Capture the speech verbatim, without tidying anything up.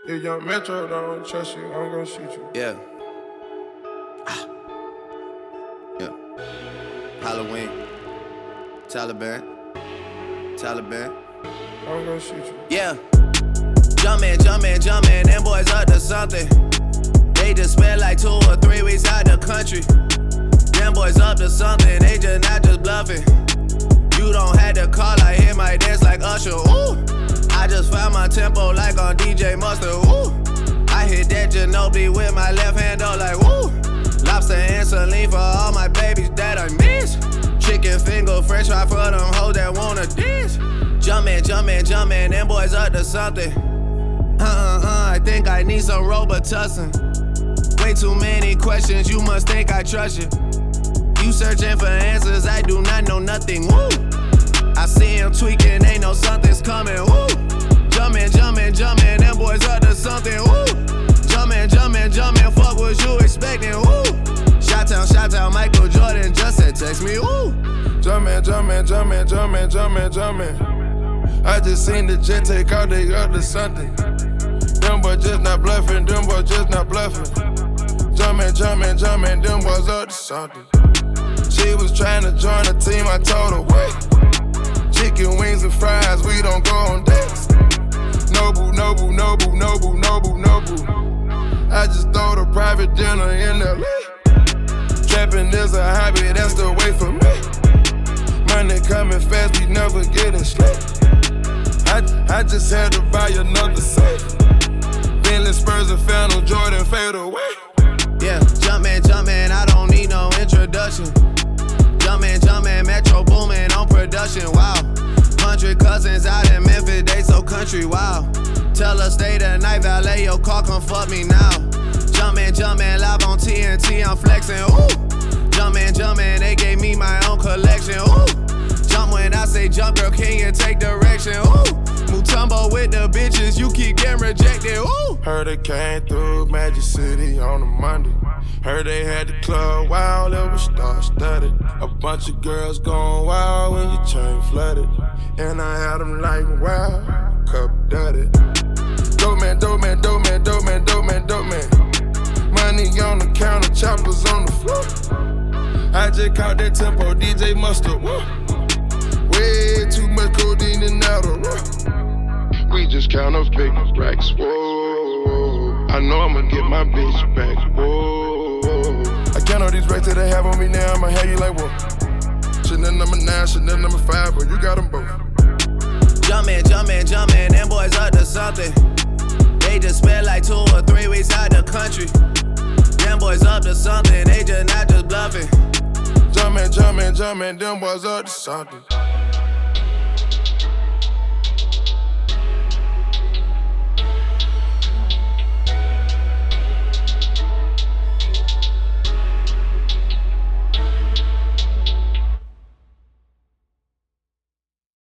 If young Metro don't trust you, I'm gonna shoot you. Yeah. Ah. Yeah. Halloween. Taliban. Taliban. I'm gonna shoot you. Yeah. Jumpin', jumpin', jumpin', them boys up to something. They just spent like two or three weeks out the country. Them boys up to something, they just not just bluffing. You don't have to call, I hear my dance like Usher, ooh. I just found my tempo like on D J Mustard, ooh. I hit that Ginobili with my left hand, though, like, woo. Lobster and saline for all my babies that I miss. Chicken finger, french fry for them hoes that wanna dance. Jumpin', jumpin', jumpin', them boys up to something. Uh-uh-uh, I think I need some Robitussin. Way too many questions, you must think I trust you. You searching for answers, I do not know nothing, woo. I see him tweaking, ain't know something's coming, woo. Jumpin', jumpin', jumpin', them boys up to something, woo. Jumpin', jumpin', jumpin', fuck what you expecting, woo. Shot-town, shot-town, Michael Jordan just said text me, woo. Jumpin', jumpin', jumpin', jumpin', jumpin', jumpin'. I just seen the jet take out, they up to something. Them boys just not bluffing, them boys just not bluffing. Jumpin', jumpin', jumpin', them boys up to something. She was trying to join the team, I told her, wait. Chicken wings and fries, we don't go on dates. Nobu, Nobu, Nobu, Nobu, Nobu, Nobu. I just throw the private dinner in L A. Trapping is a hobby, that's the way for me. Money coming fast, we never getting slick. I, I just had to buy another safe. Bentley Spurs and Phantom Jordan fade away. Yeah, jumpin', jumpin', I don't need no introduction. Jumpin', jumpin', Metro boomin' on production, wow. Hundred cousins out in Memphis, they so country, wow. Tell her stay the night, valet your car, come fuck me now. Jumpin', jumpin', live on T N T, I'm flexin', ooh. Jumpin', jumpin', they gave me my own collection, ooh. Jump when I say jump, girl, can you take direction, ooh. Mutombo with the bitches, you keep getting rejected, ooh. Heard it came through Magic City on a Monday. Heard they had the club wild, it was star-studded. A bunch of girls going wild when your chain flooded. And I had them like, wow, cup dirty. Dope man, dope man, dope man, dope man, dope man, dope man. Money on the counter, choppers on the floor. I just caught that tempo, D J Mustard, woo. Way too much codeine and Adderall. We just count up big racks, whoa. I know I'ma get my bitch back, whoa. I count all these racks that they have on me now, I'ma have you like, whoa. Chanel number nine, Chanel number five, but you got them both. Jumpin', jumpin', jumpin', them boys up to something. They just spent like two or three weeks out the country. Them boys up to something, they just not just bluffing. Jumpin', jumpin', jumpin', them boys up to something.